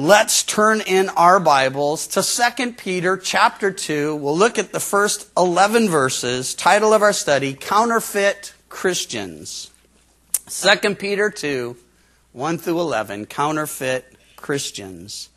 Let's turn in our Bibles to 2 Peter chapter 2. We'll look at the first 11 verses. Title of our study, Counterfeit Christians. 2 Peter 2, 1 through 11, Counterfeit Christians.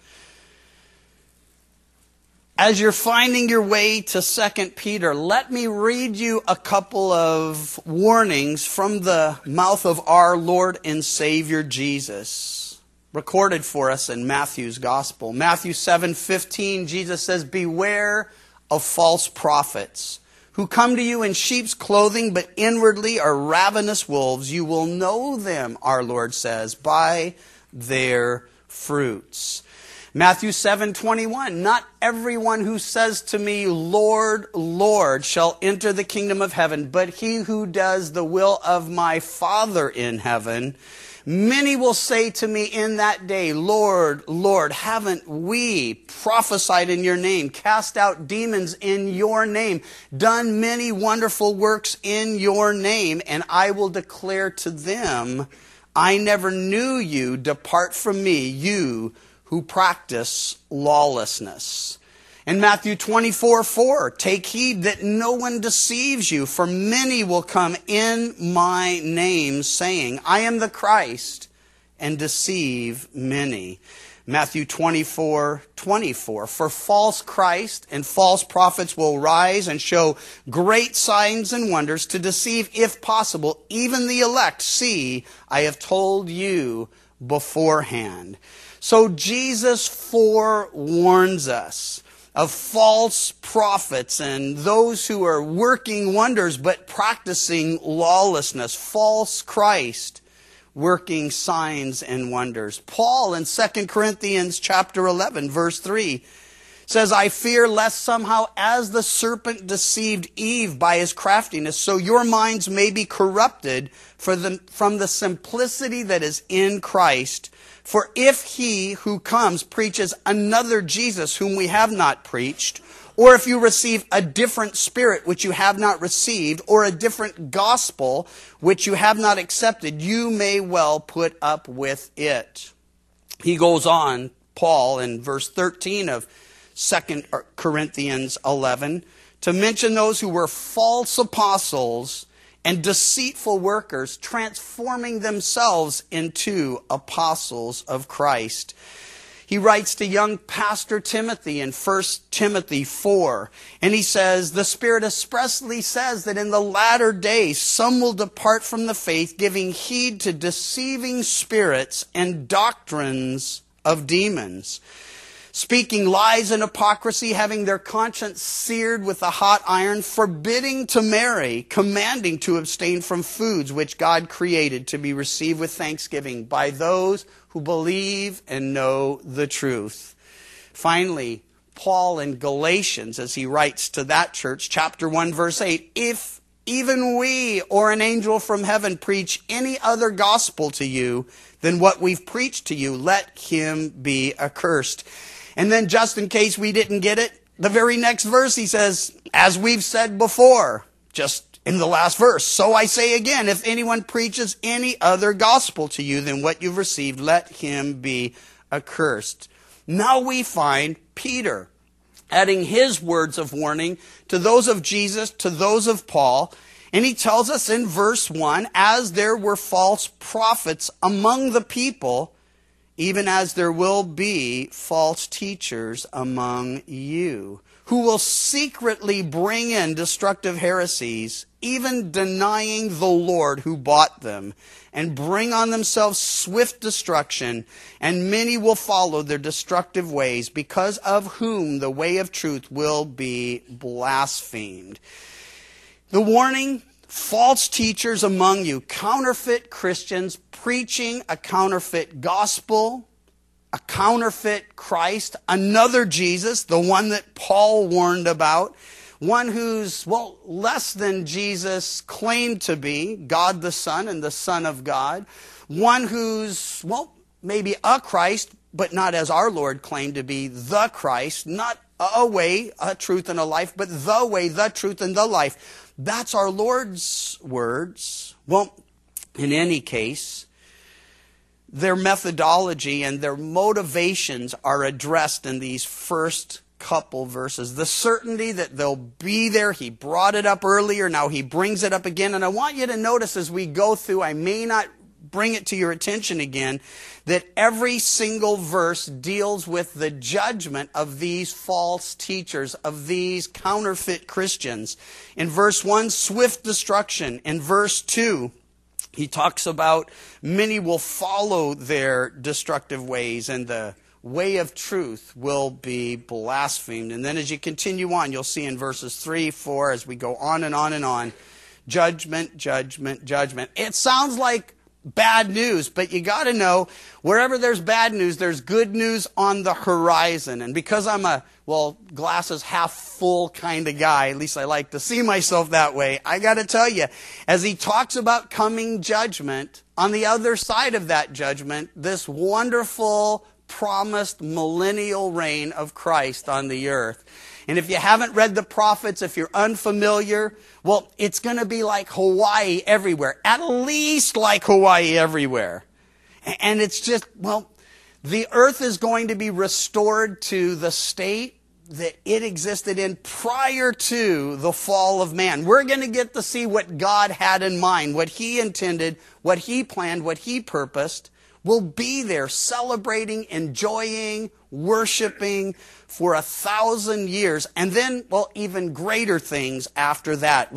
As you're finding your way to 2 Peter, let me read you a couple of warnings from the mouth of our Lord and Savior Jesus, recorded for us in Matthew's Gospel. Matthew 7:15, Jesus says, "Beware of false prophets, who come to you in sheep's clothing, but inwardly are ravenous wolves. You will know them," our Lord says, "by their fruits." Matthew 7:21, "Not everyone who says to me, 'Lord, Lord,' shall enter the kingdom of heaven, but he who does the will of my Father in heaven. Many will say to me in that day, 'Lord, Lord, haven't we prophesied in your name, cast out demons in your name, done many wonderful works in your name?' And I will declare to them, 'I never knew you. Depart from me, you who practice lawlessness.'" In Matthew 24:4, "Take heed that no one deceives you, for many will come in my name, saying, 'I am the Christ,' and deceive many." Matthew 24:24, "For false Christ and false prophets will rise and show great signs and wonders to deceive, if possible, even the elect. See, I have told you beforehand." So Jesus forewarns us of false prophets and those who are working wonders but practicing lawlessness. False Christ working signs and wonders. Paul in 2 Corinthians chapter 11 verse 3 says, "I fear lest somehow as the serpent deceived Eve by his craftiness, so your minds may be corrupted from the simplicity that is in Christ. For if he who comes preaches another Jesus whom we have not preached, or if you receive a different spirit which you have not received, or a different gospel which you have not accepted, you may well put up with it." He goes on, Paul, in verse 13 of 2 Corinthians 11, to mention those who were false apostles and deceitful workers, transforming themselves into apostles of Christ. He writes to young pastor Timothy in 1 Timothy 4, and he says, "The Spirit expressly says that in the latter days some will depart from the faith, giving heed to deceiving spirits and doctrines of demons, speaking lies and hypocrisy, having their conscience seared with a hot iron, forbidding to marry, commanding to abstain from foods which God created to be received with thanksgiving by those who believe and know the truth." Finally, Paul in Galatians, as he writes to that church, chapter 1, verse 8, "If even we or an angel from heaven preach any other gospel to you than what we've preached to you, let him be accursed." And then just in case we didn't get it, the very next verse he says, "As we've said before," just in the last verse, "So I say again, if anyone preaches any other gospel to you than what you've received, let him be accursed." Now we find Peter adding his words of warning to those of Jesus, to those of Paul. And he tells us in verse 1, "As there were false prophets among the people, even as there will be false teachers among you, who will secretly bring in destructive heresies, even denying the Lord who bought them, and bring on themselves swift destruction. And many will follow their destructive ways, because of whom the way of truth will be blasphemed." The warning: false teachers among you, counterfeit Christians preaching a counterfeit gospel, a counterfeit Christ, another Jesus, the one that Paul warned about, one who's, less than Jesus claimed to be, God the Son and the Son of God, one who's, maybe a Christ, but not as our Lord claimed to be the Christ, not a way, a truth, and a life, but the way, the truth, and the life. That's our Lord's words. In any case, their methodology and their motivations are addressed in these first couple verses. The certainty that they'll be there. He brought it up earlier. Now he brings it up again. And I want you to notice as we go through, I may not bring it to your attention again, that every single verse deals with the judgment of these false teachers, of these counterfeit Christians. In verse 1, swift destruction. In verse 2, he talks about many will follow their destructive ways, and the way of truth will be blasphemed. And then as you continue on, you'll see in verses 3, 4, as we go on and on and on, judgment, judgment, judgment. It sounds like bad news, but you got to know, wherever there's bad news, there's good news on the horizon. And because I'm a, glasses half full kind of guy, at least I like to see myself that way, I got to tell you, as he talks about coming judgment, on the other side of that judgment, this wonderful promised millennial reign of Christ on the earth. And if you haven't read the prophets, if you're unfamiliar, it's going to be like Hawaii everywhere. At least like Hawaii everywhere. And it's just, the earth is going to be restored to the state that it existed in prior to the fall of man. We're going to get to see what God had in mind, what He intended, what He planned, what He purposed. We'll be there celebrating, enjoying, worshiping for 1,000 years. And then, even greater things after that.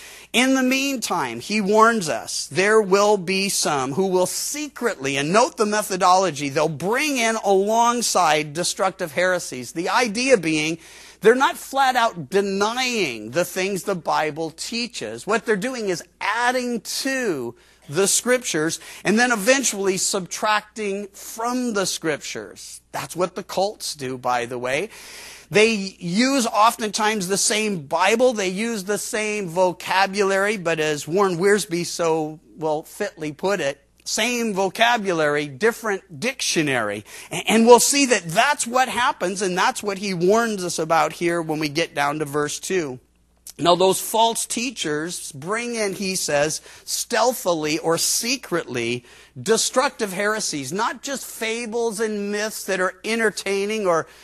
In the meantime, he warns us, there will be some who will secretly, and note the methodology, they'll bring in alongside destructive heresies. The idea being, they're not flat out denying the things the Bible teaches. What they're doing is adding to the Scriptures, and then eventually subtracting from the Scriptures. That's what the cults do, by the way. They use oftentimes the same Bible, they use the same vocabulary, but as Warren Wiersbe so fitly put it, same vocabulary, different dictionary. And we'll see that that's what happens, and that's what he warns us about here when we get down to verse 2. Now, those false teachers bring in, he says, stealthily or secretly destructive heresies, not just fables and myths that are entertaining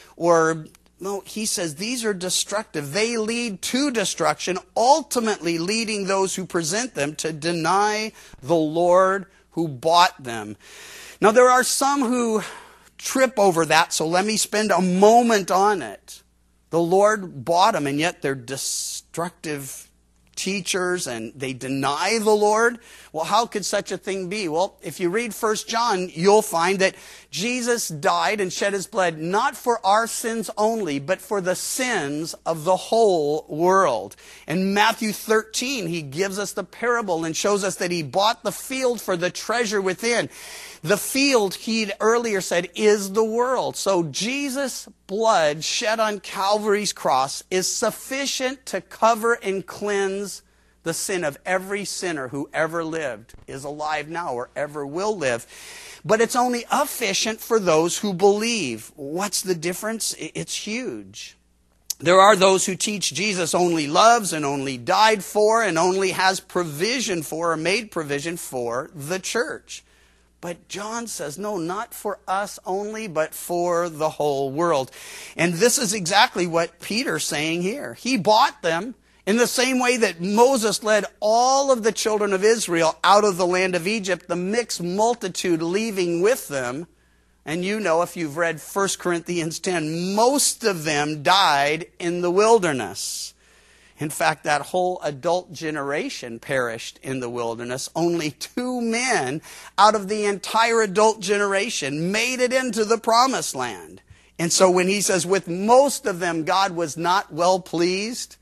no, he says these are destructive. They lead to destruction, ultimately leading those who present them to deny the Lord who bought them. Now, there are some who trip over that, so let me spend a moment on it. The Lord bought them, and yet they're destructive teachers, and they deny the Lord. How could such a thing be? If you read 1 John, you'll find that Jesus died and shed His blood not for our sins only, but for the sins of the whole world. In Matthew 13, He gives us the parable and shows us that He bought the field for the treasure within. The field, He'd earlier said, is the world. So Jesus' blood shed on Calvary's cross is sufficient to cover and cleanse the sin of every sinner who ever lived, is alive now, or ever will live. But it's only efficient for those who believe. What's the difference? It's huge. There are those who teach Jesus only loves and only died for and only has provision for or made provision for the church. But John says, no, not for us only, but for the whole world. And this is exactly what Peter's saying here. He bought them in the same way that Moses led all of the children of Israel out of the land of Egypt, the mixed multitude leaving with them. And you know, if you've read 1 Corinthians 10, most of them died in the wilderness. In fact, that whole adult generation perished in the wilderness. Only 2 men out of the entire adult generation made it into the promised land. And so when he says with most of them God was not well pleased,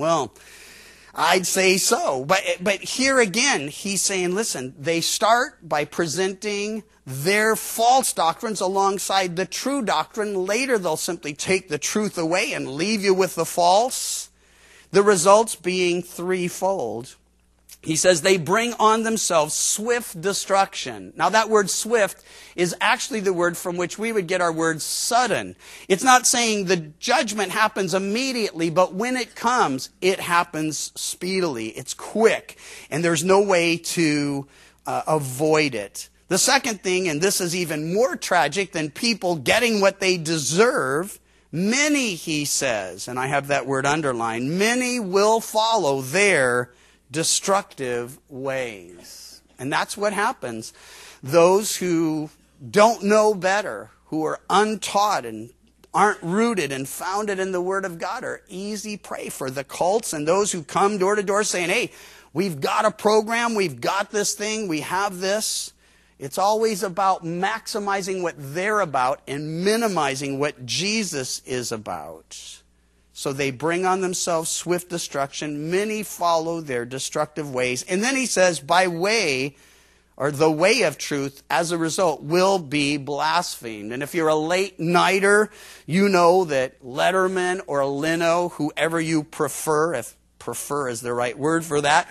I'd say so. But here again, he's saying, listen, they start by presenting their false doctrines alongside the true doctrine. Later they'll simply take the truth away and leave you with the false. The results being threefold. He says they bring on themselves swift destruction. Now that word swift is actually the word from which we would get our word sudden. It's not saying the judgment happens immediately, but when it comes, it happens speedily. It's quick, and there's no way to avoid it. The second thing, and this is even more tragic than people getting what they deserve, many, he says, and I have that word underlined, many will follow their destructive ways. And that's what happens. Those who don't know better, who are untaught and aren't rooted and founded in the Word of God, are easy prey for the cults and those who come door to door saying, hey, we've got a program, we've got this thing, we have this. It's always about maximizing what they're about and minimizing what Jesus is about. So they bring on themselves swift destruction. Many follow their destructive ways. And then he says, by way, or the way of truth, as a result, will be blasphemed. And if you're a late nighter, you know that Letterman or Leno, whoever you prefer, if prefer is the right word for that,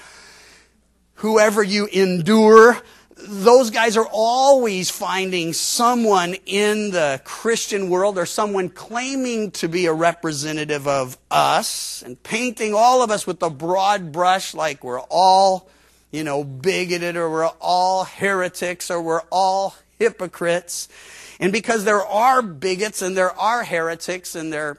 whoever you endure, those guys are always finding someone in the Christian world or someone claiming to be a representative of us and painting all of us with a broad brush like we're all, bigoted, or we're all heretics, or we're all hypocrites. And because there are bigots and there are heretics and there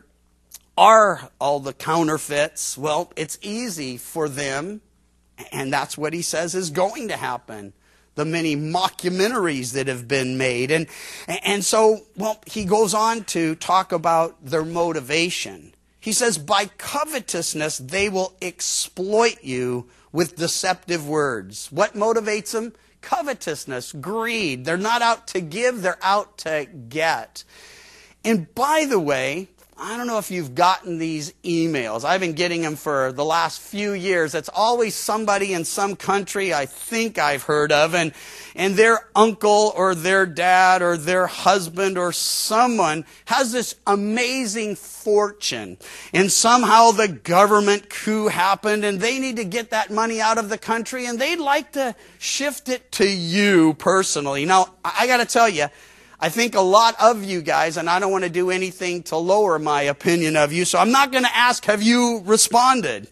are all the counterfeits, well, it's easy for them. And that's what he says is going to happen. The many mockumentaries that have been made. And so, he goes on to talk about their motivation. He says, by covetousness, they will exploit you with deceptive words. What motivates them? Covetousness, greed. They're not out to give, they're out to get. And by the way, I don't know if you've gotten these emails. I've been getting them for the last few years. It's always somebody in some country I think I've heard of, and their uncle or their dad or their husband or someone has this amazing fortune. And somehow the government coup happened and they need to get that money out of the country and they'd like to shift it to you personally. Now, I got to tell you, I think a lot of you guys, and I don't want to do anything to lower my opinion of you, so I'm not going to ask, have you responded?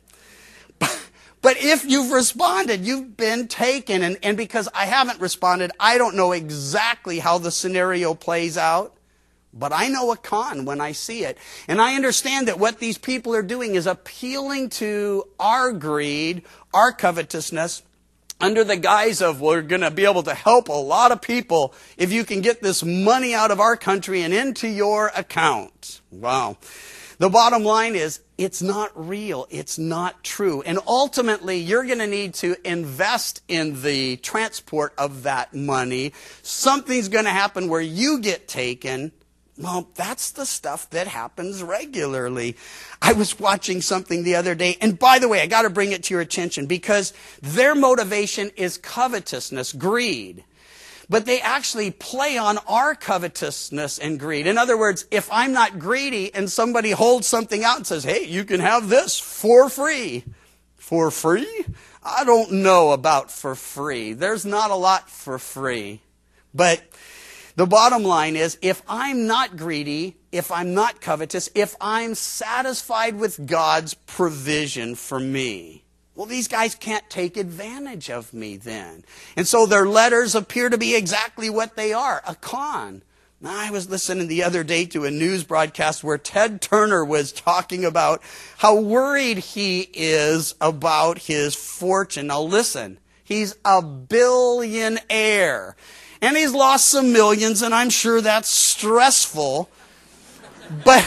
But if you've responded, you've been taken. And because I haven't responded, I don't know exactly how the scenario plays out. But I know a con when I see it. And I understand that what these people are doing is appealing to our greed, our covetousness, under the guise of, we're going to be able to help a lot of people if you can get this money out of our country and into your account. Wow. The bottom line is, it's not real. It's not true. And ultimately, you're going to need to invest in the transport of that money. Something's going to happen where you get taken. Well, that's the stuff that happens regularly. I was watching something the other day, and by the way, I got to bring it to your attention because their motivation is covetousness, greed. But they actually play on our covetousness and greed. In other words, if I'm not greedy and somebody holds something out and says, hey, you can have this for free. For free? I don't know about for free. There's not a lot for free. But the bottom line is, if I'm not greedy, if I'm not covetous, if I'm satisfied with God's provision for me, well, these guys can't take advantage of me then. And so their letters appear to be exactly what they are, a con. Now, I was listening the other day to a news broadcast where Ted Turner was talking about how worried he is about his fortune. Now listen, he's a billionaire. And he's lost some millions, and I'm sure that's stressful. But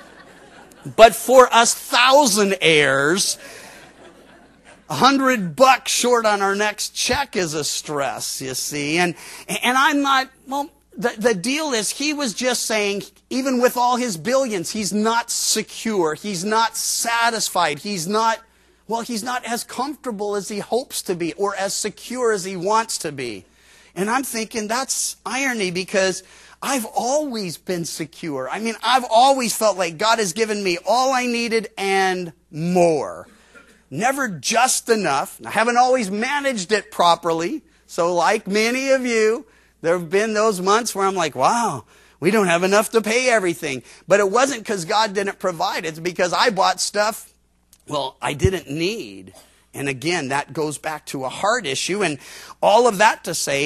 for us thousandaires, $100 short on our next check is a stress, you see. And I'm not, the deal is he was just saying, even with all his billions, he's not secure. He's not satisfied. He's not as comfortable as he hopes to be or as secure as he wants to be. And I'm thinking that's irony because I've always been secure. I mean, I've always felt like God has given me all I needed and more. Never just enough. I haven't always managed it properly. So like many of you, there have been those months where I'm like, wow, we don't have enough to pay everything. But it wasn't because God didn't provide. It's because I bought stuff, I didn't need. And again, that goes back to a heart issue. And all of that to say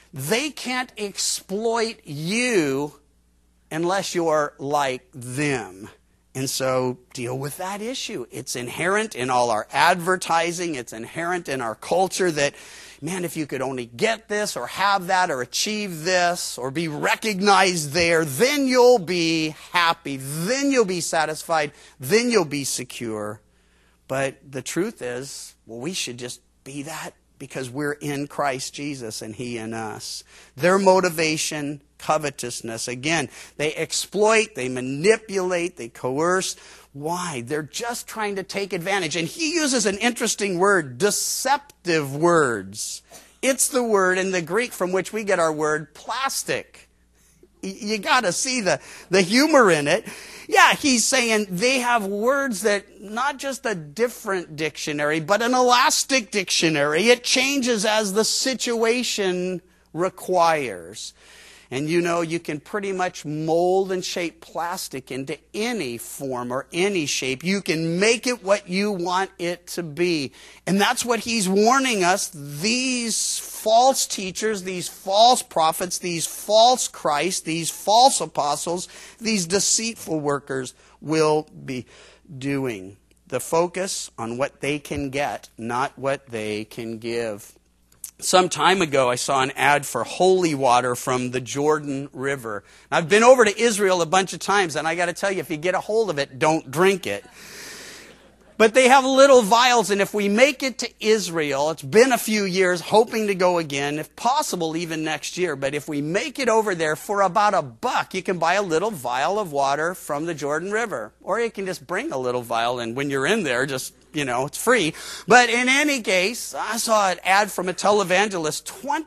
They can't exploit you unless you're like them. And so deal with that issue. It's inherent in all our advertising. It's inherent in our culture that, man, if you could only get this or have that or achieve this or be recognized there, then you'll be happy. Then you'll be satisfied. Then you'll be secure. But the truth is, well, we should just be that because we're in Christ Jesus and He in us. Their motivation, covetousness. Again, they exploit, they manipulate, they coerce. Why? They're just trying to take advantage. And he uses an interesting word, deceptive words. It's the word in the Greek from which we get our word plastic. You got to see the humor in it. Yeah, he's saying they have words that not just a different dictionary, but an elastic dictionary. It changes as the situation requires. And you know, you can pretty much mold and shape plastic into any form or any shape. You can make it what you want it to be. And that's what he's warning us. These false teachers, these false prophets, these false Christ, these false apostles, these deceitful workers will be doing. The focus on what they can get, not what they can give. Some time ago, I saw an ad for holy water from the Jordan River. I've been over to Israel a bunch of times, and I got to tell you, if you get a hold of it, don't drink it. But they have little vials, and if we make it to Israel, it's been a few years, hoping to go again, if possible even next year. But if we make it over there for about $1, you can buy a little vial of water from the Jordan River. Or you can just bring a little vial, and when you're in there, just, it's free. But in any case, I saw an ad from a televangelist,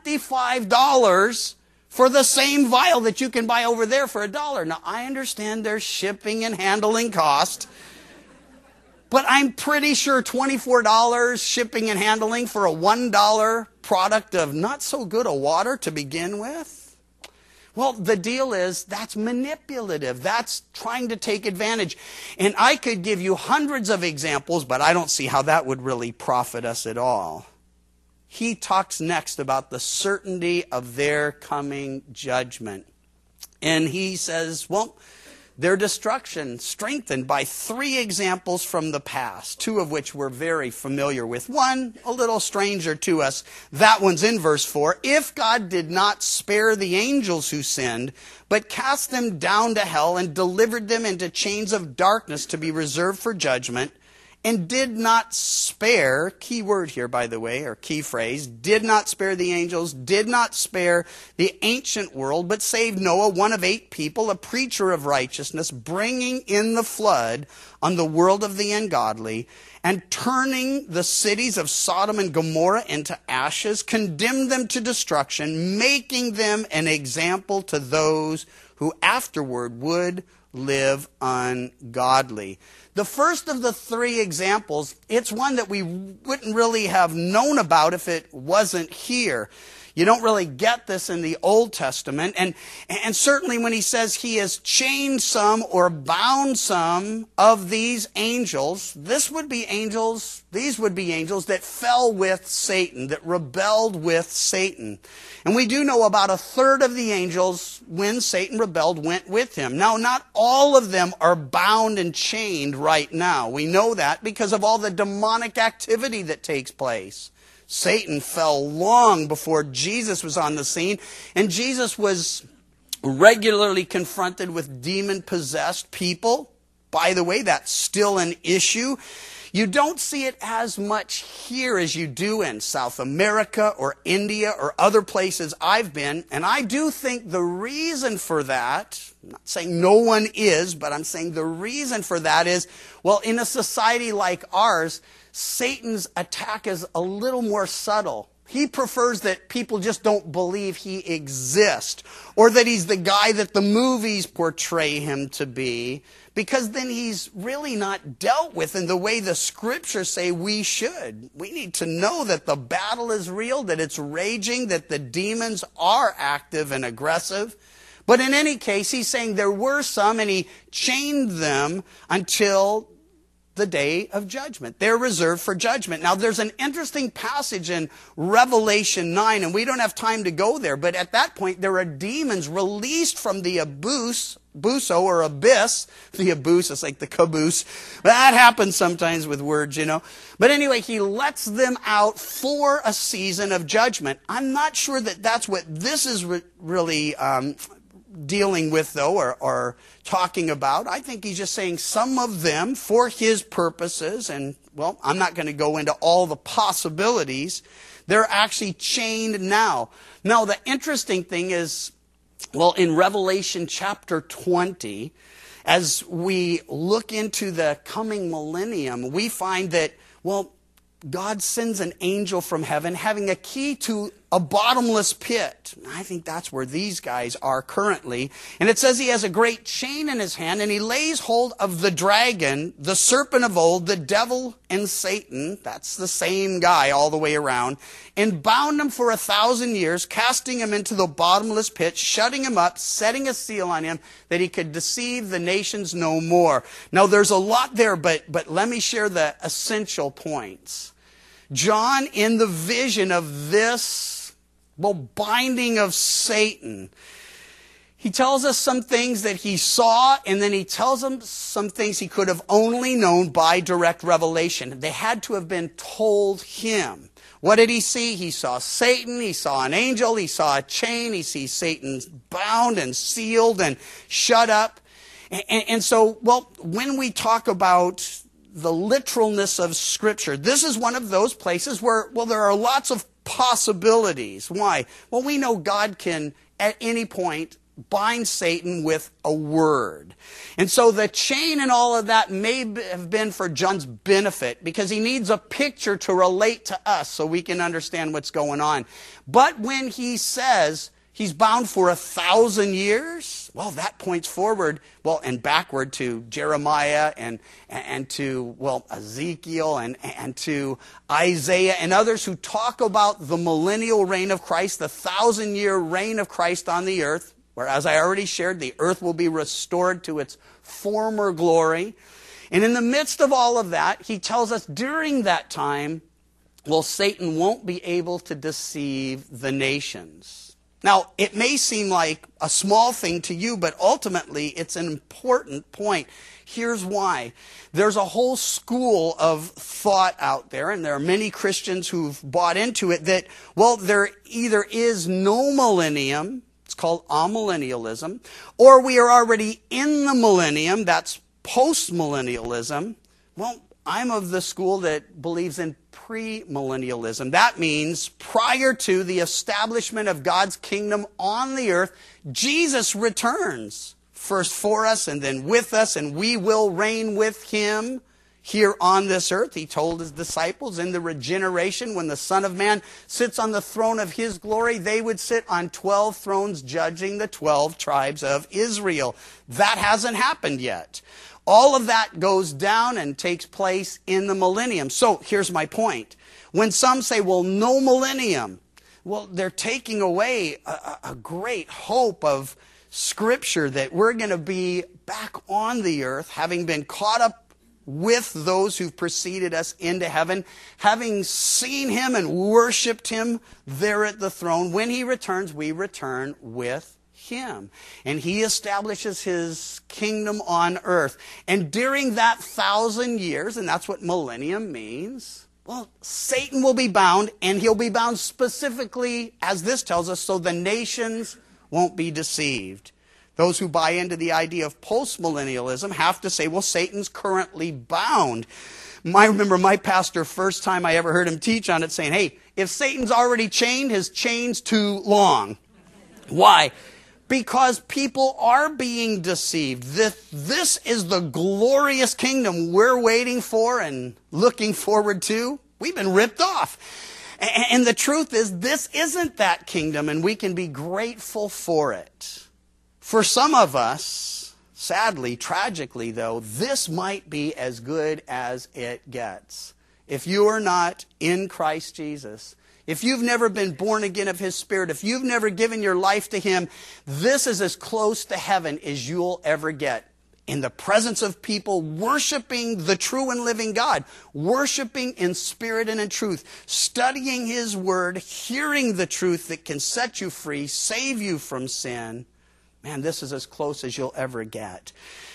$25 for the same vial that you can buy over there for $1. Now, I understand there's shipping and handling cost. But I'm pretty sure $24 shipping and handling for a $1 product of not so good a water to begin with? Well, the deal is that's manipulative. That's trying to take advantage. And I could give you hundreds of examples, but I don't see how that would really profit us at all. He talks next about the certainty of their coming judgment. And he says, well, their destruction strengthened by 3 examples from the past, 2 of which we're very familiar with. One, a little stranger to us. That one's in verse 4. If God did not spare the angels who sinned, but cast them down to hell and delivered them into chains of darkness to be reserved for judgment, and did not spare, key word here, by the way, or key phrase, did not spare the angels, did not spare the ancient world, but saved Noah, one of 8 people, a preacher of righteousness, bringing in the flood on the world of the ungodly, and turning the cities of Sodom and Gomorrah into ashes, condemned them to destruction, making them an example to those who afterward would live ungodly. The first of the 3 examples, it's one that we wouldn't really have known about if it wasn't here. You don't really get this in the Old Testament. And certainly when he says he has chained some or bound some of these angels, these would be angels that fell with Satan, that rebelled with Satan. And we do know about 1/3 of the angels, when Satan rebelled, went with him. Now, not all of them are bound and chained right now. We know that because of all the demonic activity that takes place. Satan fell long before Jesus was on the scene, and Jesus was regularly confronted with demon-possessed people. By the way, that's still an issue. You don't see it as much here as you do in South America or India or other places I've been. And I do think the reason for that, I'm not saying no one is, but I'm saying the reason for that is, well, in a society like ours, Satan's attack is a little more subtle. He prefers that people just don't believe he exists, or that he's the guy that the movies portray him to be, because then he's really not dealt with in the way the scriptures say we should. We need to know that the battle is real, that it's raging, that the demons are active and aggressive. But in any case, he's saying there were some, and he chained them until the day of judgment. They're reserved for judgment. Now, there's an interesting passage in Revelation 9, and we don't have time to go there, but at that point, there are demons released from the buso or abyss. The abyss is like the caboose. That happens sometimes with words, you know. But anyway, he lets them out for a season of judgment. I'm not sure that that's what this is really dealing with, though, or talking about. I think he's just saying some of them for his purposes, and, well, I'm not going to go into all the possibilities. They're actually chained now. Now, the interesting thing is, well, in Revelation chapter 20, as we look into the coming millennium, we find that, well, God sends an angel from heaven having a key to a bottomless pit. I think that's where these guys are currently. And it says he has a great chain in his hand, and he lays hold of the dragon, the serpent of old, the devil and Satan. That's the same guy all the way around. And bound him for 1,000 years, casting him into the bottomless pit, shutting him up, setting a seal on him, that he could deceive the nations no more. Now, there's a lot there, but let me share the essential points. John, in the vision of this, well, binding of Satan, he tells us some things that he saw, and then he tells us some things he could have only known by direct revelation. They had to have been told him. What did he see? He saw Satan, he saw an angel, he saw a chain, he sees Satan bound and sealed and shut up. And so, well, when we talk about the literalness of Scripture, this is one of those places where, well, there are lots of possibilities. Why? Well, we know God can, at any point, bind Satan with a word. And so the chain and all of that may have been for John's benefit, because he needs a picture to relate to us so we can understand what's going on. But when he says he's bound for 1,000 years, well, that points forward, well, and backward to Jeremiah and to, well, Ezekiel and to Isaiah and others who talk about the millennial reign of Christ, the 1,000-year reign of Christ on the earth, where, as I already shared, the earth will be restored to its former glory. And in the midst of all of that, he tells us during that time, well, Satan won't be able to deceive the nations. Now, it may seem like a small thing to you, but ultimately it's an important point. Here's why. There's a whole school of thought out there, and there are many Christians who've bought into it, that, well, there either is no millennium, it's called amillennialism, or we are already in the millennium, that's postmillennialism. Well, I'm of the school that believes in premillennialism. That means prior to the establishment of God's kingdom on the earth, Jesus returns, first for us and then with us, and we will reign with him here on this earth. He told his disciples in the regeneration, when the Son of Man sits on the throne of his glory, they would sit on 12 thrones judging the 12 tribes of Israel. That hasn't happened yet. All of that goes down and takes place in the millennium. So here's my point. When some say, well, no millennium, well, they're taking away a great hope of Scripture that we're going to be back on the earth, having been caught up with those who've preceded us into heaven, having seen him and worshiped him there at the throne. When he returns, we return with him. And he establishes his kingdom on earth. And during that 1,000 years, and that's what millennium means, well, Satan will be bound, and he'll be bound specifically, as this tells us, so the nations won't be deceived. Those who buy into the idea of postmillennialism have to say, well, Satan's currently bound. I remember my pastor, first time I ever heard him teach on it, saying, hey, if Satan's already chained, his chain's too long. Why? Because people are being deceived. This is the glorious kingdom we're waiting for and looking forward to. We've been ripped off. And the truth is, this isn't that kingdom, and we can be grateful for it. For some of us, sadly, tragically though, this might be as good as it gets. If you are not in Christ Jesus, if you've never been born again of his Spirit, if you've never given your life to him, this is as close to heaven as you'll ever get. in the presence of people, worshiping the true and living God, worshiping in spirit and in truth, studying His Word, hearing the truth that can set you free, save you from sin. Man, this is as close as you'll ever get.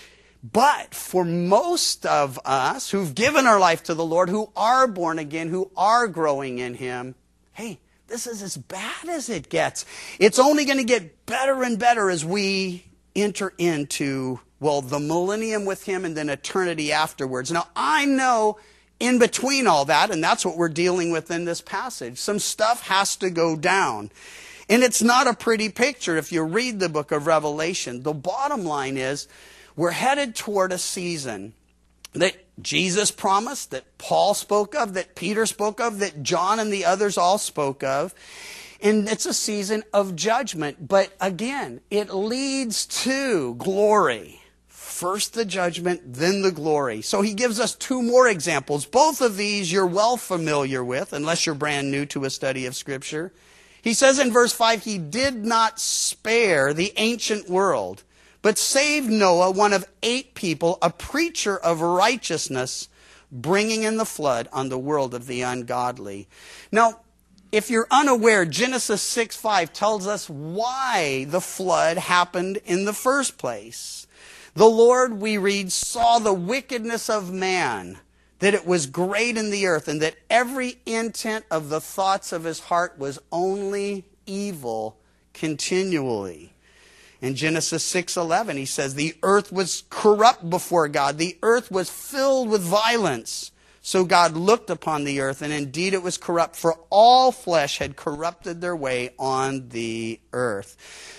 But for most of us who've given our life to the Lord, who are born again, who are growing in Him, hey, this is as bad as it gets. It's only going to get better and better as we enter into, well, the millennium with Him and then eternity afterwards. Now, I know in between all that, and that's what we're dealing with in this passage, some stuff has to go down. And it's not a pretty picture if you read the book of Revelation. The bottom line is we're headed toward a season that Jesus promised, that Paul spoke of, that Peter spoke of, that John and the others all spoke of. And it's a season of judgment. But again, it leads to glory. First the judgment, then the glory. So he gives us two more examples. Both of these you're well familiar with, unless you're brand new to a study of Scripture. He says in verse 5, He did not spare the ancient world, but saved Noah, one of 8 people, a preacher of righteousness, bringing in the flood on the world of the ungodly. Now, if you're unaware, Genesis 6:5 tells us why the flood happened in the first place. The Lord, we read, saw the wickedness of man, that it was great in the earth, and that every intent of the thoughts of his heart was only evil continually. In Genesis 6:11, he says, the earth was corrupt before God. The earth was filled with violence. So God looked upon the earth, and indeed it was corrupt, for all flesh had corrupted their way on the earth.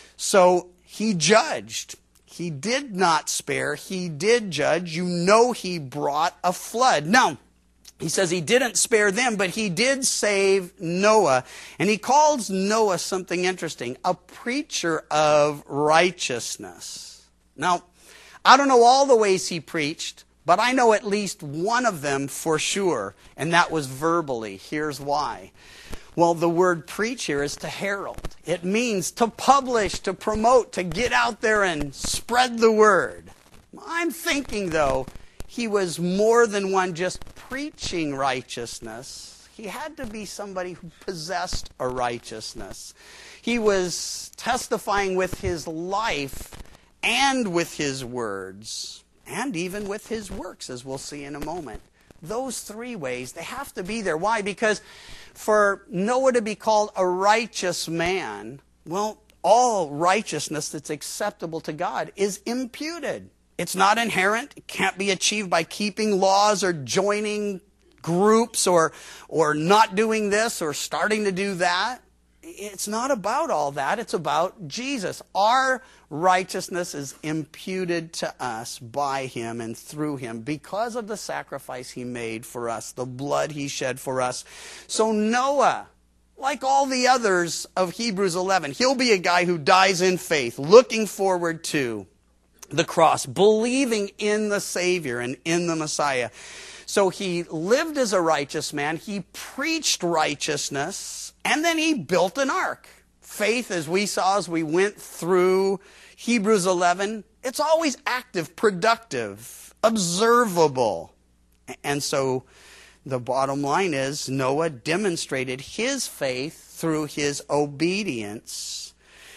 So he judged. He did not spare. He did judge. You know he brought a flood. Now, he says he didn't spare them, but he did save Noah. And he calls Noah something interesting, a preacher of righteousness. Now, I don't know all the ways he preached, but I know at least one of them for sure, and that was verbally. Here's why. Well, the word preach here is to herald. It means to publish, to promote, to get out there and spread the word. I'm thinking, though, he was more than one just preaching righteousness. He had to be somebody who possessed a righteousness. He was testifying with his life and with his words, and even with his works, as we'll see in a moment. Those 3 ways, they have to be there. Why? Because for Noah to be called a righteous man, well, all righteousness that's acceptable to God is imputed. It's not inherent. It can't be achieved by keeping laws or joining groups or not doing this or starting to do that. It's not about all that. It's about Jesus. Our righteousness is imputed to us by Him and through Him because of the sacrifice He made for us, the blood He shed for us. So Noah, like all the others of Hebrews 11, he'll be a guy who dies in faith, looking forward to the cross, believing in the Savior and in the Messiah. So he lived as a righteous man. He preached righteousness, and then he built an ark. Faith, as we saw as we went through Hebrews 11, it's always active, productive, observable. And so the bottom line is Noah demonstrated his faith through his obedience.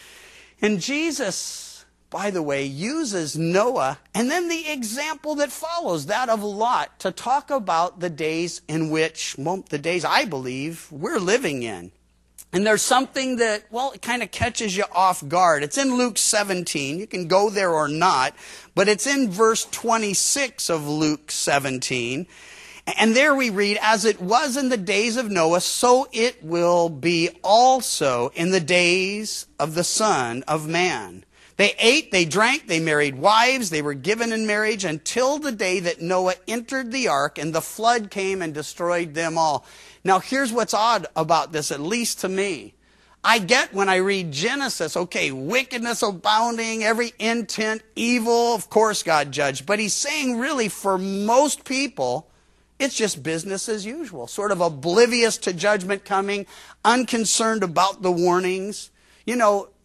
And Jesus, by the way, uses Noah and then the example that follows, that of Lot, to talk about the days in which, well, the days I believe we're living in. And there's something that, well, it kind of catches you off guard. It's in Luke 17. You can go there or not, but it's in verse 26 of Luke 17. And there we read, as it was in the days of Noah, so it will be also in the days of the Son of Man. They ate, they drank, they married wives, they were given in marriage until the day that Noah entered the ark and the flood came and destroyed them all. Now here's what's odd about this, at least to me. I get when I read Genesis, okay, wickedness abounding, every intent evil, of course God judged. But he's saying really for most people, it's just business as usual, sort of oblivious to judgment coming, unconcerned about the warnings. You know,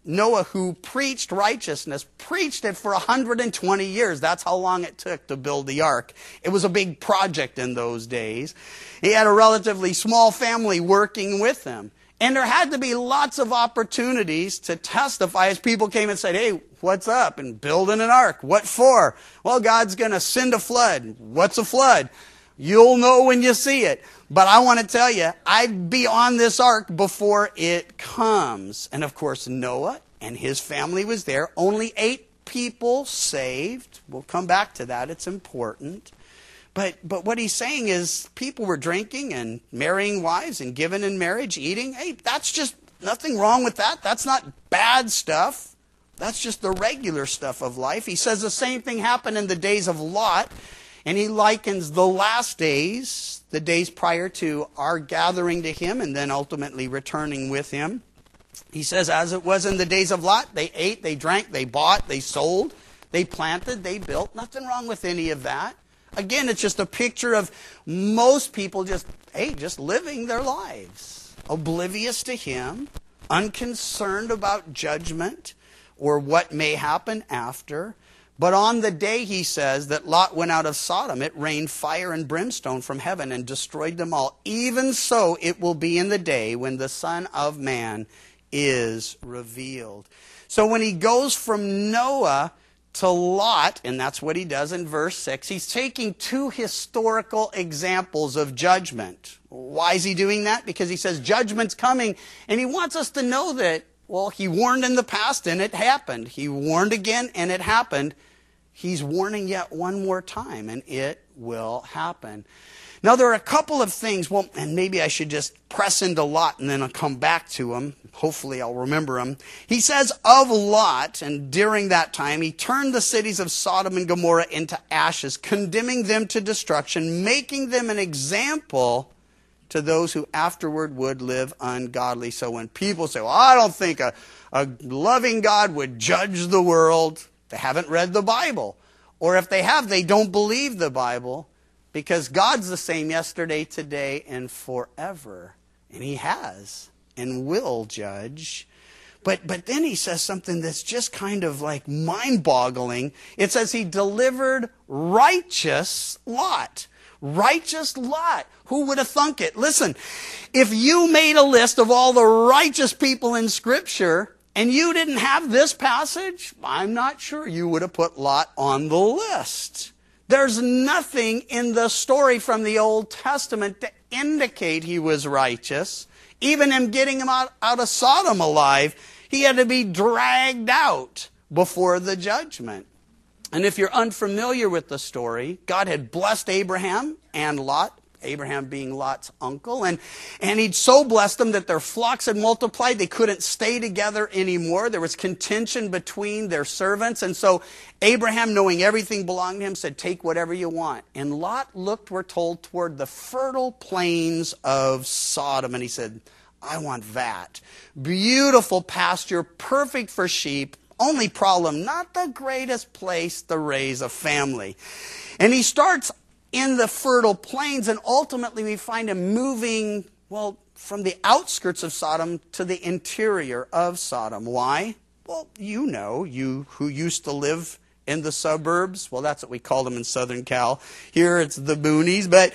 Noah, who preached righteousness, preached it for 120 years. That's how long it took to build the ark. It was a big project in those days. He had a relatively small family working with him. And there had to be lots of opportunities to testify as people came and said, hey, what's up? And building an ark. What for? Well, God's going to send a flood. What's a flood? You'll know when you see it. But I want to tell you, I'd be on this ark before it comes. And of course, Noah and his family was there. Only 8 people saved. We'll come back to that. It's important. But what he's saying is people were drinking and marrying wives and giving in marriage, eating. Hey, that's just nothing wrong with that. That's not bad stuff. That's just the regular stuff of life. He says the same thing happened in the days of Lot. And he likens the last days, the days prior to our gathering to him and then ultimately returning with him. He says, as it was in the days of Lot, they ate, they drank, they bought, they sold, they planted, they built. Nothing wrong with any of that. Again, it's just a picture of most people just living their lives, oblivious to him, unconcerned about judgment or what may happen after. But on the day, he says, that Lot went out of Sodom, it rained fire and brimstone from heaven and destroyed them all. Even so it will be in the day when the Son of Man is revealed. So when he goes from Noah to Lot, and that's what he does in verse 6, he's taking 2 historical examples of judgment. Why is he doing that? Because he says judgment's coming, and he wants us to know that, well, he warned in the past and it happened. He warned again and it happened. He's warning yet one more time and it will happen. Now there are a couple of things, well, and maybe I should just press into Lot and then I'll come back to him. Hopefully I'll remember him. He says of Lot, and during that time, he turned the cities of Sodom and Gomorrah into ashes, condemning them to destruction, making them an example to those who afterward would live ungodly. So when people say, well, I don't think a loving God would judge the world, they haven't read the Bible. Or if they have, they don't believe the Bible, because God's the same yesterday, today, and forever. And he has and will judge. But then he says something that's just kind of like mind-boggling. It says he delivered righteous Lot. Righteous Lot. Who would have thunk it? Listen, if you made a list of all the righteous people in Scripture and you didn't have this passage, I'm not sure you would have put Lot on the list. There's nothing in the story from the Old Testament to indicate he was righteous. Even him getting him out of Sodom alive, he had to be dragged out before the judgment. And if you're unfamiliar with the story, God had blessed Abraham and Lot, Abraham being Lot's uncle, and he'd so blessed them that their flocks had multiplied. They couldn't stay together anymore. There was contention between their servants. And so Abraham, knowing everything belonged to him, said, take whatever you want. And Lot looked, we're told, toward the fertile plains of Sodom. And he said, I want that. Beautiful pasture, perfect for sheep. Only problem, not the greatest place to raise a family. And he starts in the fertile plains, and ultimately we find him moving, well, from the outskirts of Sodom to the interior of Sodom. Why? Well, you who used to live in the suburbs. Well, that's what we call them in Southern Cal. Here it's the boonies. But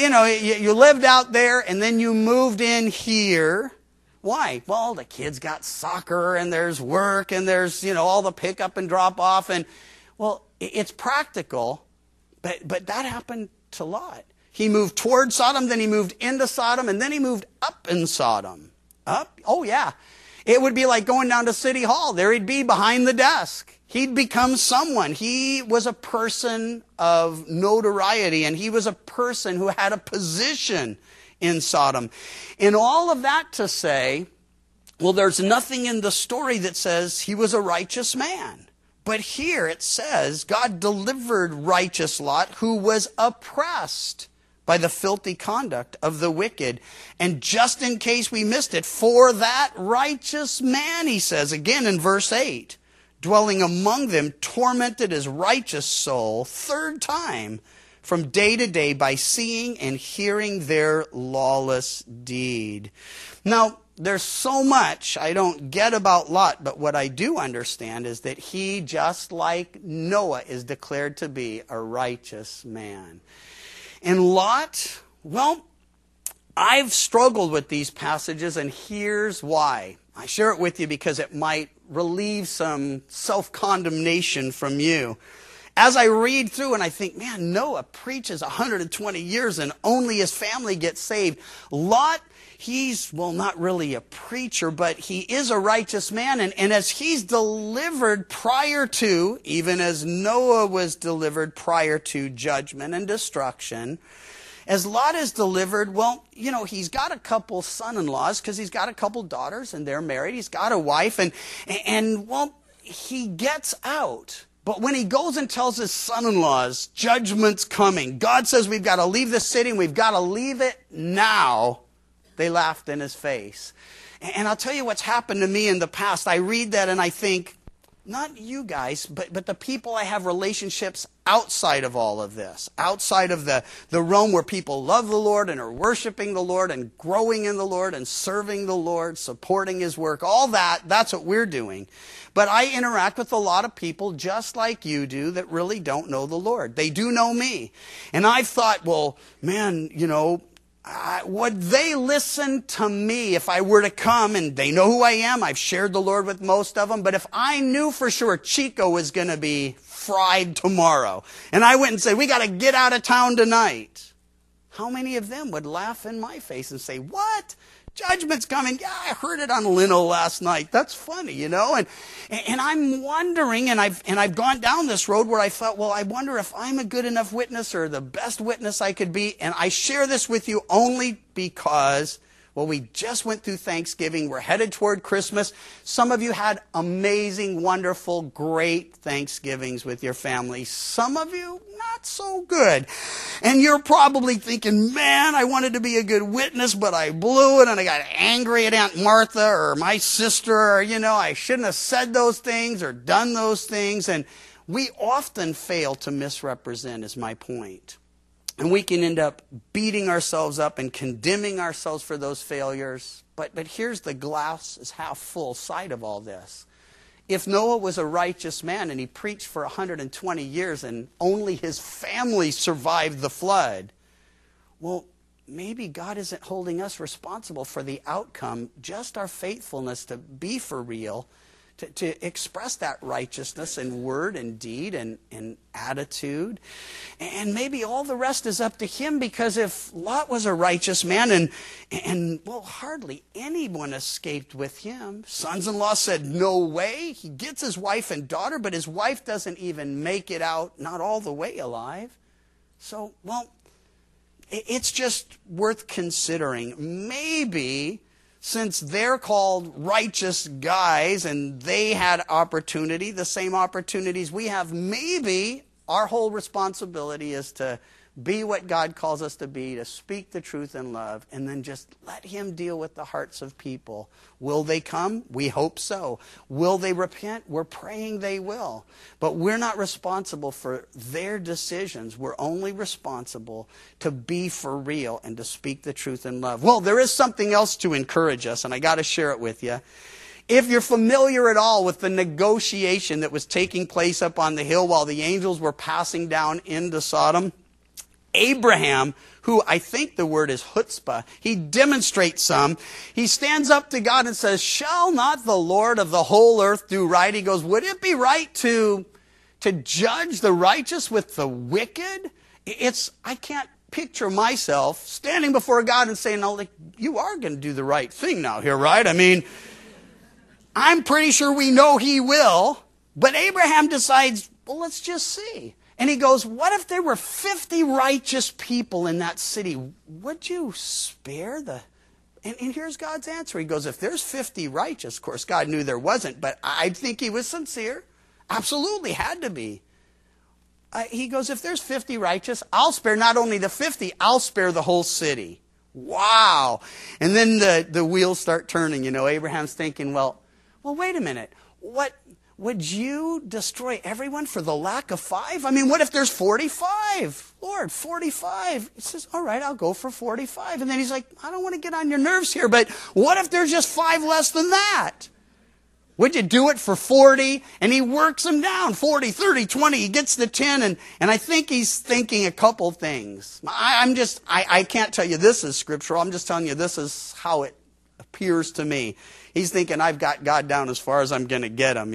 you lived out there and then you moved in here. Why? Well, the kids got soccer and there's work and there's, all the pick up and drop off. And, well, it's practical. But that happened to Lot. He moved toward Sodom, then he moved into Sodom, and then he moved up in Sodom. Up? Oh, yeah. It would be like going down to City Hall. There he'd be behind the desk. He'd become someone. He was a person of notoriety, and he was a person who had a position in Sodom. And all of that to say, well, there's nothing in the story that says he was a righteous man. But here it says God delivered righteous Lot, who was oppressed by the filthy conduct of the wicked. And just in case we missed it, for that righteous man, he says again in verse 8, dwelling among them, tormented his righteous soul, 3rd time, from day to day by seeing and hearing their lawless deed. Now, there's so much I don't get about Lot, but what I do understand is that he, just like Noah, is declared to be a righteous man. And Lot, well, I've struggled with these passages, and here's why. I share it with you because it might relieve some self-condemnation from you. As I read through and I think, man, Noah preaches 120 years and only his family gets saved. Lot, he's, well, not really a preacher, but he is a righteous man. And as he's delivered prior to, even as Noah was delivered prior to judgment and destruction, as Lot is delivered, well, you know, he's got a couple son-in-laws because he's got a couple daughters and they're married. He's got a wife and well, he gets out. But when he goes and tells his son-in-laws, judgment's coming, God says we've got to leave the city and we've got to leave it now, they laughed in his face. And I'll tell you what's happened to me in the past. I read that and I think, not you guys, but the people I have relationships outside of all of this, outside of the realm where people love the Lord and are worshiping the Lord and growing in the Lord and serving the Lord, supporting his work, all that's what we're doing. But I interact with a lot of people just like you do that really don't know the Lord. They do know me. And I've thought, well, man, you know, would they listen to me if I were to come, and they know who I am? I've shared the Lord with most of them. But if I knew for sure Chico was going to be fried tomorrow, and I went and said, we got to get out of town tonight, how many of them would laugh in my face and say, what? Judgment's coming. Yeah, I heard it on Lino last night. That's funny, you know. And I'm wondering, and I've gone down this road where I thought, well, I wonder if I'm a good enough witness or the best witness I could be. And I share this with you only because, well, we just went through Thanksgiving. We're headed toward Christmas. Some of you had amazing, wonderful, great Thanksgivings with your family. Some of you, not so good. And you're probably thinking, man, I wanted to be a good witness, but I blew it and I got angry at Aunt Martha or my sister, or, you know, I shouldn't have said those things or done those things. And we often fail to misrepresent, is my point. And we can end up beating ourselves up and condemning ourselves for those failures. But here's the glass is half full side of all this. If Noah was a righteous man and he preached for 120 years and only his family survived the flood, well, maybe God isn't holding us responsible for the outcome, just our faithfulness to be for real, to express that righteousness in word and deed and attitude. And maybe all the rest is up to him, because if Lot was a righteous man and well, hardly anyone escaped with him. Sons-in-law said, no way. He gets his wife and daughter, but his wife doesn't even make it out, not all the way alive. So, well, it's just worth considering. Maybe, since they're called righteous guys and they had opportunity, the same opportunities we have, maybe our whole responsibility is to be what God calls us to be, to speak the truth in love, and then just let him deal with the hearts of people. Will they come? We hope so. Will they repent? We're praying they will. But we're not responsible for their decisions. We're only responsible to be for real and to speak the truth in love. Well, there is something else to encourage us, and I got to share it with you. If you're familiar at all with the negotiation that was taking place up on the hill while the angels were passing down into Sodom, Abraham, who I think the word is chutzpah, he demonstrates some. He stands up to God and says, shall not the Lord of the whole earth do right? He goes, would it be right to judge the righteous with the wicked? I can't picture myself standing before God and saying, no, like, you are going to do the right thing now here, right? I mean, I'm pretty sure we know he will, but Abraham decides, well, let's just see. And he goes, what if there were 50 righteous people in that city? Would you spare the... And here's God's answer. He goes, if there's 50 righteous, of course, God knew there wasn't, but I think he was sincere. Absolutely had to be. He goes, if there's 50 righteous, I'll spare not only the 50, I'll spare the whole city. Wow. And then the wheels start turning. You know, Abraham's thinking, well, wait a minute. would you destroy everyone for the lack of 5? I mean, what if there's 45? Lord, 45. He says, all right, I'll go for 45. And then he's like, I don't want to get on your nerves here, but what if there's just 5 less than that? Would you do it for 40? And he works them down, 40, 30, 20. He gets to 10, and I think he's thinking a couple things. I can't tell you this is scriptural. I'm just telling you this is how it appears to me. He's thinking, I've got God down as far as I'm going to get him,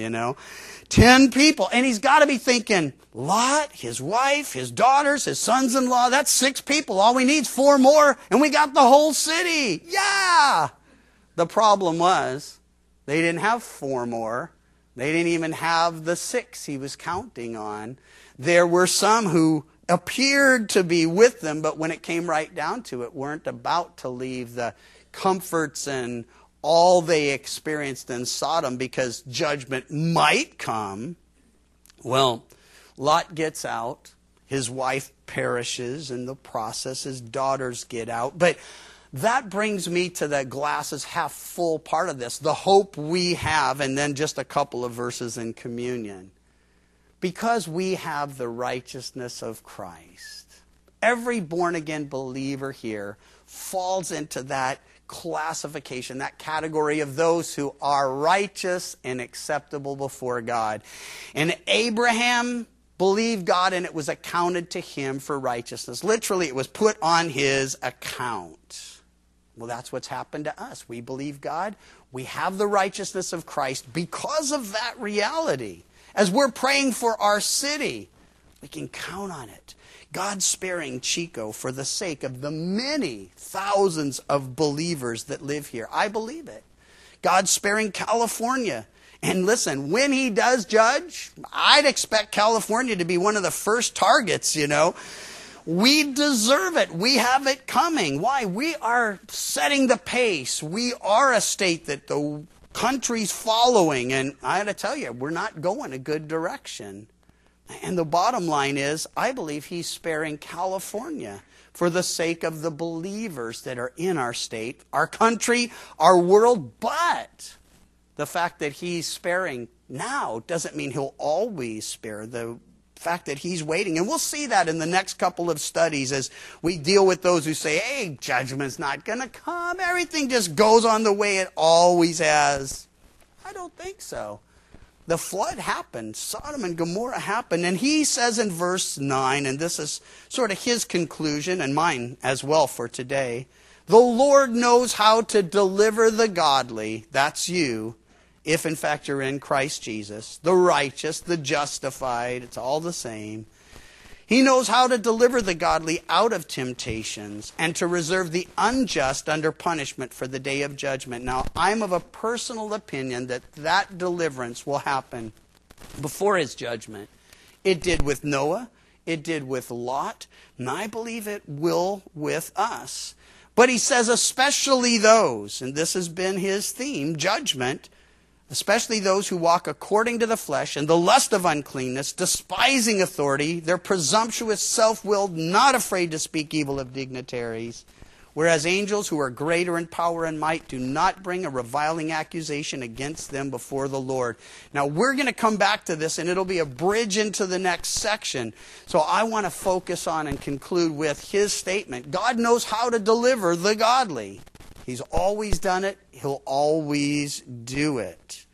10 people. And he's got to be thinking, Lot, his wife, his daughters, his sons-in-law, that's 6 people. All we need is 4 more, and we got the whole city. Yeah! The problem was, they didn't have 4 more. They didn't even have the 6 he was counting on. There were some who appeared to be with them, but when it came right down to it, weren't about to leave the comforts and all they experienced in Sodom because judgment might come. Well, Lot gets out. His wife perishes in the process. His daughters get out. But that brings me to the glasses half full part of this, the hope we have, and then just a couple of verses in communion. Because we have the righteousness of Christ. Every born-again believer here falls into that classification, that category of those who are righteous and acceptable before God. And Abraham believed God, and it was accounted to him for righteousness. Literally, it was put on his account. Well, that's what's happened to us. We believe God. We have the righteousness of Christ because of that reality. As we're praying for our city, we can count on it. God sparing Chico for the sake of the many thousands of believers that live here. I believe it. God sparing California. And listen, when he does judge, I'd expect California to be one of the first targets, We deserve it. We have it coming. Why? We are setting the pace. We are a state that the country's following. And I got to tell you, we're not going a good direction. And the bottom line is, I believe he's sparing California for the sake of the believers that are in our state, our country, our world. But the fact that he's sparing now doesn't mean he'll always spare. The fact that he's waiting. And we'll see that in the next couple of studies as we deal with those who say, hey, judgment's not going to come. Everything just goes on the way it always has. I don't think so. The flood happened. Sodom and Gomorrah happened. And he says in verse 9, and this is sort of his conclusion and mine as well for today, the Lord knows how to deliver the godly, that's you, if in fact you're in Christ Jesus, the righteous, the justified, it's all the same. He knows how to deliver the godly out of temptations and to reserve the unjust under punishment for the day of judgment. Now, I'm of a personal opinion that that deliverance will happen before his judgment. It did with Noah. It did with Lot. And I believe it will with us. But he says especially those, and this has been his theme, judgment, especially those who walk according to the flesh and the lust of uncleanness, despising authority, they're presumptuous, self-willed, not afraid to speak evil of dignitaries, whereas angels who are greater in power and might do not bring a reviling accusation against them before the Lord. Now, we're going to come back to this, and it'll be a bridge into the next section. So I want to focus on and conclude with his statement. God knows how to deliver the godly. He's always done it. He'll always do it.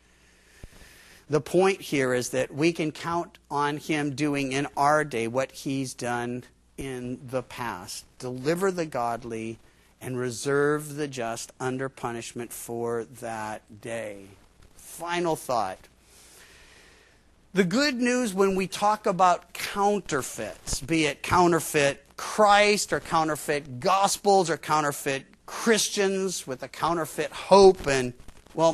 The point here is that we can count on him doing in our day what he's done in the past. Deliver the godly and reserve the just under punishment for that day. Final thought. The good news when we talk about counterfeits, be it counterfeit Christ or counterfeit gospels or counterfeit Christians with a counterfeit hope, and, well,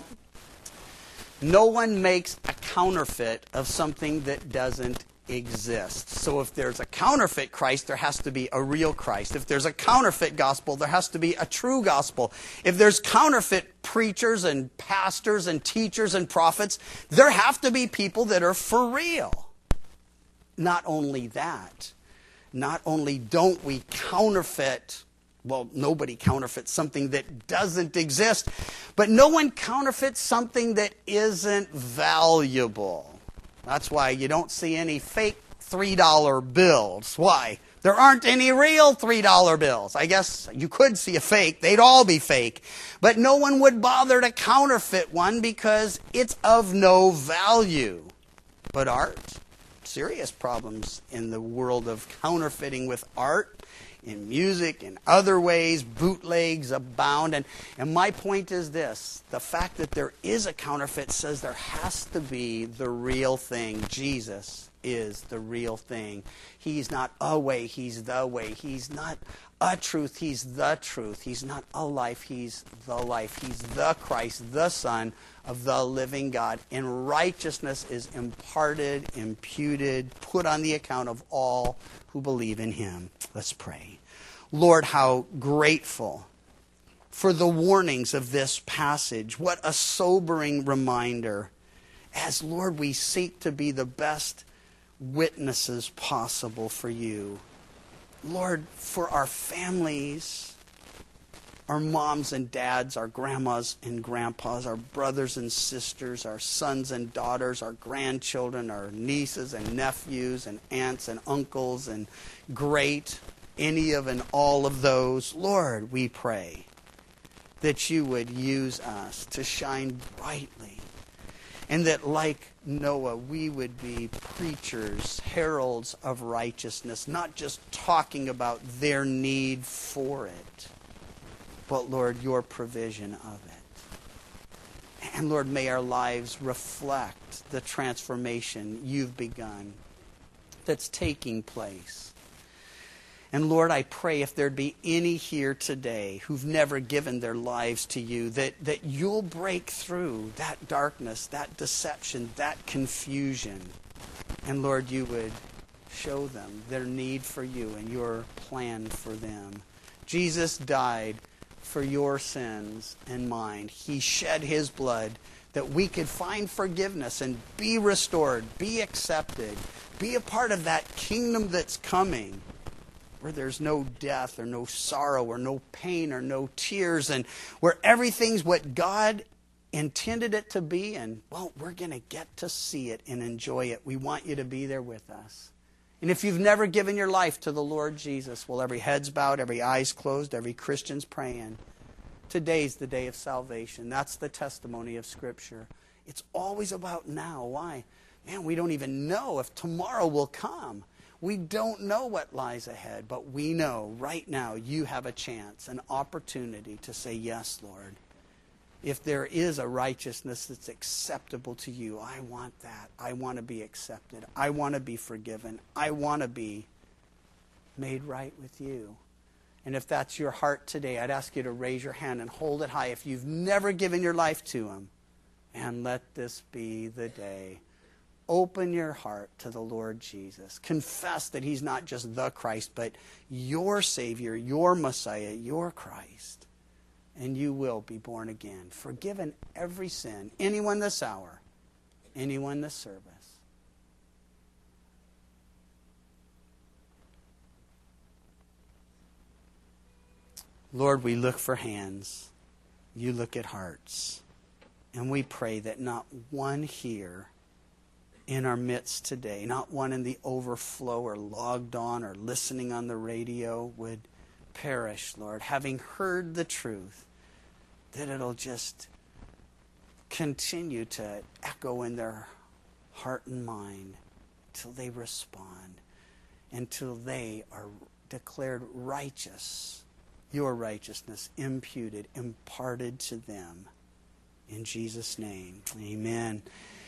no one makes a counterfeit of something that doesn't exist. So if there's a counterfeit Christ, there has to be a real Christ. If there's a counterfeit gospel, there has to be a true gospel. If there's counterfeit preachers and pastors and teachers and prophets, there have to be people that are for real. Not only that, not only don't we counterfeit Well, nobody counterfeits something that doesn't exist, but no one counterfeits something that isn't valuable. That's why you don't see any fake $3 bills. Why? There aren't any real $3 bills. I guess you could see a fake. They'd all be fake. But no one would bother to counterfeit one because it's of no value. But art, serious problems in the world of counterfeiting with art, in music, in other ways. Bootlegs abound. And my point is this. The fact that there is a counterfeit says there has to be the real thing. Jesus is the real thing. He's not a way, he's the way. He's not a truth, he's the truth. He's not a life, he's the life. He's the Christ, the Son of the living God. And righteousness is imparted, imputed, put on the account of all who believe in him. Let's pray. Lord, how grateful for the warnings of this passage. What a sobering reminder. As, Lord, we seek to be the best witnesses possible for you. Lord, for our families, our moms and dads, our grandmas and grandpas, our brothers and sisters, our sons and daughters, our grandchildren, our nieces and nephews and aunts and uncles and any of and all of those. Lord, we pray that you would use us to shine brightly, and that like Noah, we would be preachers, heralds of righteousness, not just talking about their need for it, but, Lord, your provision of it. And, Lord, may our lives reflect the transformation you've begun that's taking place. And, Lord, I pray if there'd be any here today who've never given their lives to you, that you'll break through that darkness, that deception, that confusion. And, Lord, you would show them their need for you and your plan for them. Jesus died for your sins and mine. He shed his blood that we could find forgiveness and be restored, be accepted, be a part of that kingdom that's coming, where there's no death or no sorrow or no pain or no tears, and where everything's what God intended it to be, and, well, we're going to get to see it and enjoy it. We want you to be there with us. And if you've never given your life to the Lord Jesus, well, every head's bowed, every eye's closed, every Christian's praying. Today's the day of salvation. That's the testimony of Scripture. It's always about now. Why? Man, we don't even know if tomorrow will come. We don't know what lies ahead, but we know right now you have a chance, an opportunity to say, yes, Lord. If there is a righteousness that's acceptable to you, I want that. I want to be accepted. I want to be forgiven. I want to be made right with you. And if that's your heart today, I'd ask you to raise your hand and hold it high. If you've never given your life to him, and let this be the day. Open your heart to the Lord Jesus. Confess that he's not just the Christ, but your Savior, your Messiah, your Christ. And you will be born again, forgiven every sin. Anyone this hour, anyone this service. Lord, we look for hands. You look at hearts. And we pray that not one here in our midst today, not one in the overflow or logged on or listening on the radio would perish, Lord, having heard the truth, that it'll just continue to echo in their heart and mind till they respond, until they are declared righteous, your righteousness imputed, imparted to them. In Jesus' name, amen.